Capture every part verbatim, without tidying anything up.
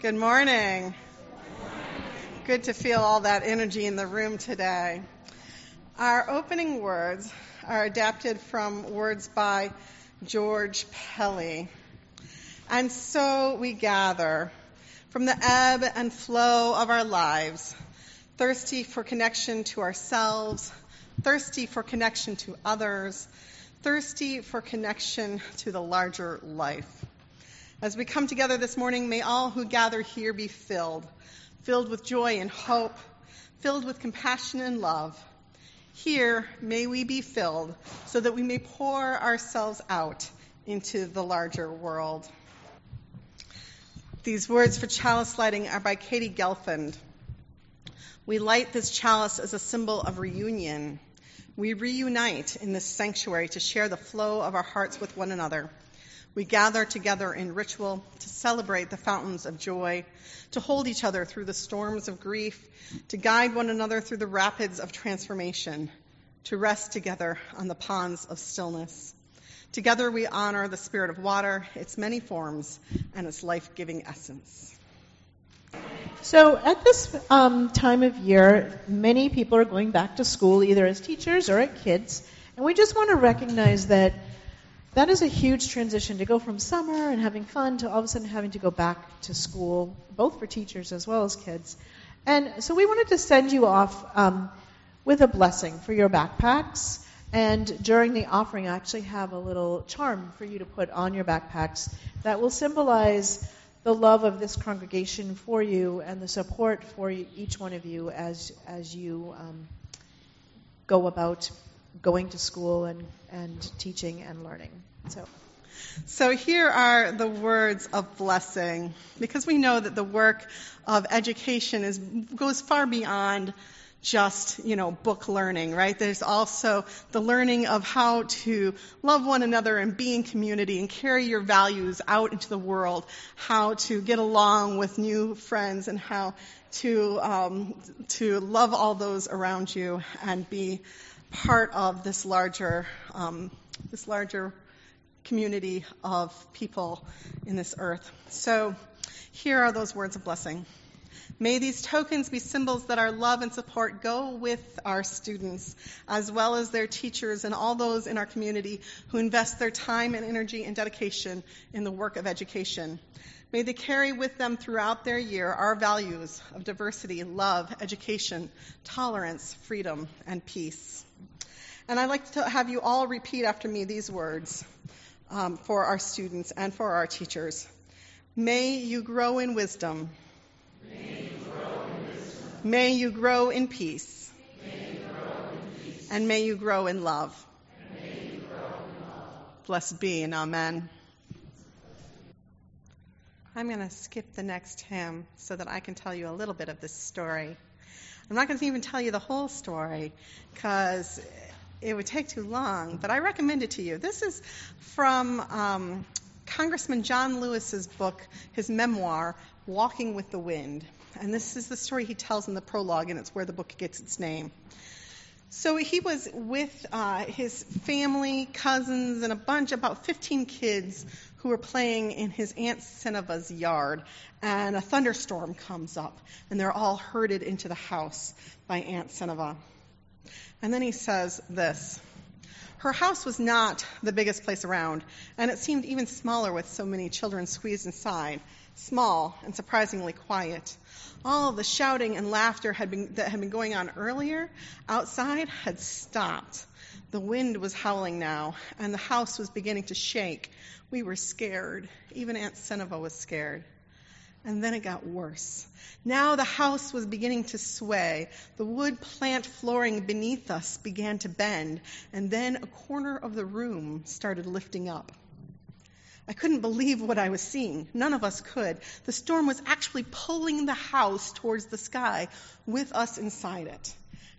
Good morning. Good to feel all that energy in the room today. Our opening words are adapted from words by George Pelly. And so we gather from the ebb and flow of our lives, thirsty for connection to ourselves, thirsty for connection to others, thirsty for connection to the larger life. As we come together this morning, may all who gather here be filled, filled with joy and hope, filled with compassion and love. Here, may we be filled so that we may pour ourselves out into the larger world. These words for chalice lighting are by Katie Gelfand. We light this chalice as a symbol of reunion. We reunite in this sanctuary to share the flow of our hearts with one another. We gather together in ritual to celebrate the fountains of joy, to hold each other through the storms of grief, to guide one another through the rapids of transformation, to rest together on the ponds of stillness. Together we honor the spirit of water, its many forms, and its life-giving essence. So at this um, time of year, many people are going back to school, either as teachers or as kids, and we just want to recognize that that is a huge transition to go from summer and having fun to all of a sudden having to go back to school, both for teachers as well as kids. And so we wanted to send you off um, with a blessing for your backpacks. And during the offering, I actually have a little charm for you to put on your backpacks that will symbolize the love of this congregation for you and the support for each one of you as as you um, go about going to school and, and teaching and learning. So. So here are the words of blessing, because we know that the work of education is goes far beyond just, you know, book learning, right? There's also the learning of how to love one another and be in community and carry your values out into the world, how to get along with new friends, and how to um, to love all those around you and be part of this larger um, this larger community of people in this earth. So here are those words of blessing. May these tokens be symbols that our love and support go with our students, as well as their teachers and all those in our community who invest their time and energy and dedication in the work of education. May they carry with them throughout their year our values of diversity, love, education, tolerance, freedom, and peace. And I'd like to have you all repeat after me these words um, for our students and for our teachers. May you grow in wisdom. May you grow in wisdom. May you grow in peace. May you grow in peace. And may you grow in love. And may you grow in love. Blessed be and amen. I'm going to skip the next hymn so that I can tell you a little bit of this story. I'm not going to even tell you the whole story because it would take too long, but I recommend it to you. This is from um, Congressman John Lewis's book, his memoir, Walking with the Wind. And this is the story he tells in the prologue, and it's where the book gets its name. So he was with uh, his family, cousins, and a bunch, about fifteen kids who were playing in his Aunt Seneva's yard. And a thunderstorm comes up, and they're all herded into the house by Aunt Seneva. And then he says this: her house was not the biggest place around, and it seemed even smaller with so many children squeezed inside, small and surprisingly quiet. All of the shouting and laughter had been, that had been going on earlier outside had stopped. The wind was howling now, and the house was beginning to shake. We were scared. Even Aunt Seneva was scared. And then it got worse. Now the house was beginning to sway. The wood plant flooring beneath us began to bend, and then a corner of the room started lifting up. I couldn't believe what I was seeing. None of us could. The storm was actually pulling the house towards the sky with us inside it.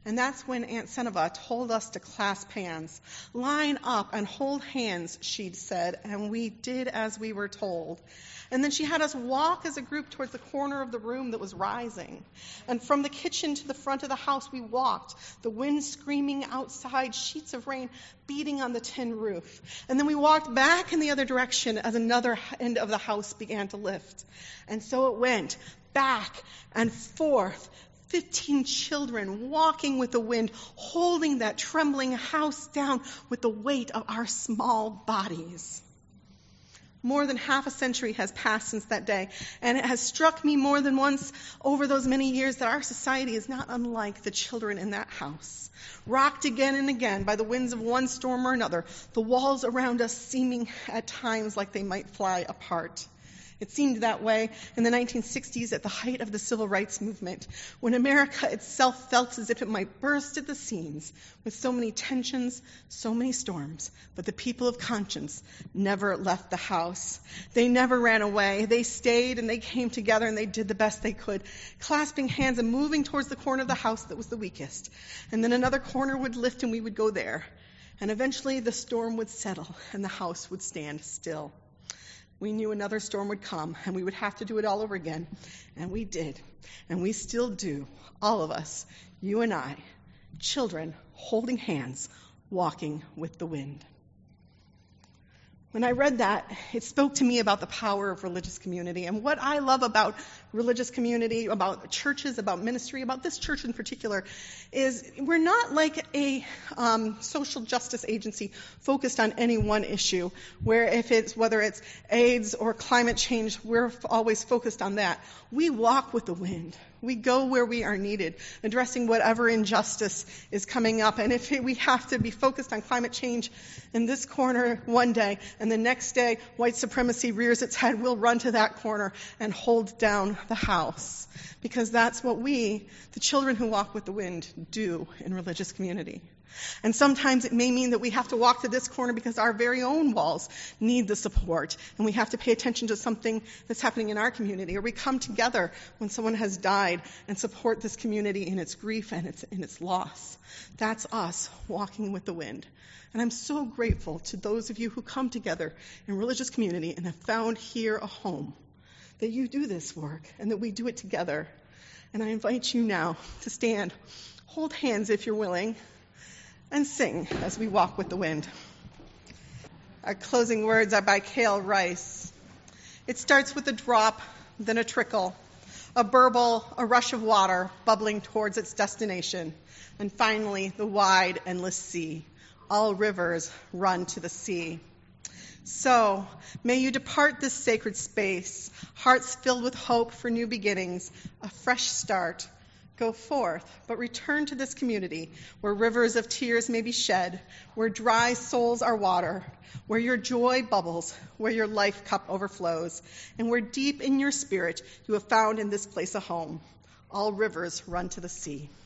And that's when Aunt Seneva told us to clasp hands. Line up and hold hands, she'd said, and we did as we were told. And then she had us walk as a group towards the corner of the room that was rising. And from the kitchen to the front of the house, we walked, the wind screaming outside, sheets of rain beating on the tin roof. And then we walked back in the other direction as another end of the house began to lift. And so it went, back and forth. Fifteen children walking with the wind, holding that trembling house down with the weight of our small bodies. More than half a century has passed since that day, and it has struck me more than once over those many years that our society is not unlike the children in that house. Rocked again and again by the winds of one storm or another, the walls around us seeming at times like they might fly apart. It seemed that way in the nineteen sixties at the height of the civil rights movement, when America itself felt as if it might burst at the seams with so many tensions, so many storms. But the people of conscience never left the house. They never ran away. They stayed and they came together and they did the best they could, clasping hands and moving towards the corner of the house that was the weakest. And then another corner would lift and we would go there. And eventually the storm would settle and the house would stand still. We knew another storm would come, and we would have to do it all over again. And we did. And we still do. All of us, you and I, children holding hands, walking with the wind. When I read that, it spoke to me about the power of religious community. And what I love about religious community, about churches, about ministry, about this church in particular, is we're not like a um, social justice agency focused on any one issue, where if it's, whether it's AIDS or climate change, we're always focused on that. We walk with the wind. We go where we are needed, addressing whatever injustice is coming up. And if we have to be focused on climate change in this corner one day, and the next day white supremacy rears its head, we'll run to that corner and hold down the house. Because that's what we, the children who walk with the wind, do in religious community. And sometimes it may mean that we have to walk to this corner because our very own walls need the support. And we have to pay attention to something that's happening in our community. Or we come together when someone has died and support this community in its grief and its, in its loss. That's us walking with the wind. And I'm so grateful to those of you who come together in religious community and have found here a home, that you do this work and that we do it together. And I invite you now to stand, hold hands if you're willing, and sing as we walk with the wind. Our closing words are by Cale Rice. It starts with a drop, then a trickle, a burble, a rush of water bubbling towards its destination, and finally the wide, endless sea. All rivers run to the sea. So, may you depart this sacred space, hearts filled with hope for new beginnings, a fresh start. Go forth, but return to this community where rivers of tears may be shed, where dry souls are water, where your joy bubbles, where your life cup overflows, and where deep in your spirit you have found in this place a home. All rivers run to the sea.